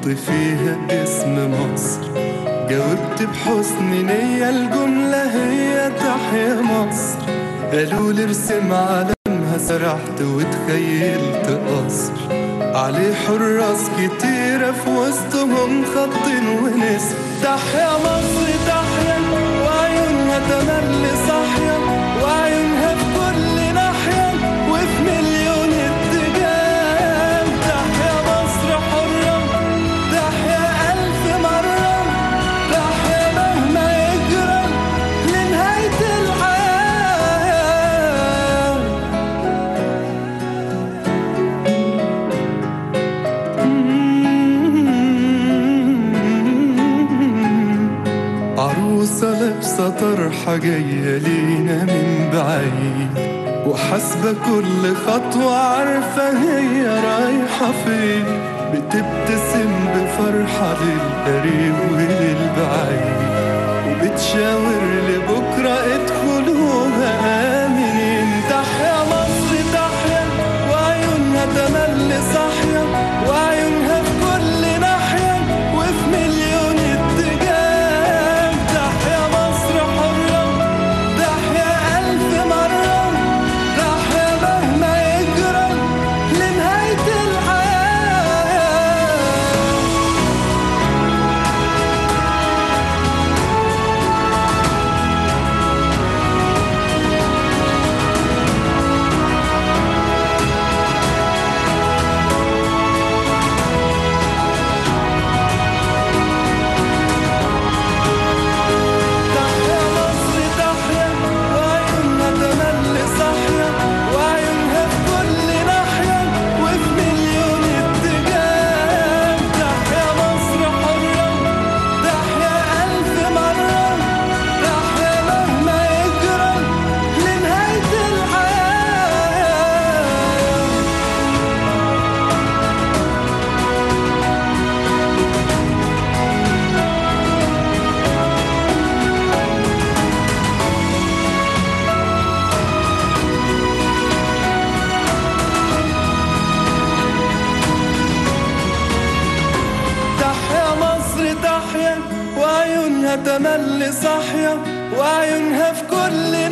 وحط فيها اسم مصر. جاوبت بحسن نية الجملة هي تحيا مصر. قالوا لي ارسم علمها، سرحت وتخيلت قصر عليه حراس كتيرة في وسطهم خط ونسر. تحيا مصر تحيا وعيونها تملي صاحية، وعيونها في كل ناحية وفي مليون اتجاه. تحيا مصر حرة، تحيا ألف مرة، تحيا مهما يجرى لنهاية الحياة. عروسة لابسة طرحة جاية لينا من بعيد، وحاسبة كل خطوة عارفة هي رايحة فين. بتبتسم بفرحة للقريب وللبعيد، وبتشاور لبكرة ادخلوها آمنين. تحيا مصر تحيا وعيونها تملي صاحية، وعيونها في كل ناحية وفي مليون اتجاه. تحيا مصر حرة، تحيا ألف مرة، تحيا مهما يجرى لنهاية الحياة. تحيا مصر تحيا وعيونها تملي صاحية، وعيونها في كل ناحية وفي مليون اتجاه. تحيا مصر حرة، تحيا ألف مرة، تحيا مهما يجرى لنهاية الحياة. تحيا مصر تحيا وعيونها تملي صاحية، وعيونها في كل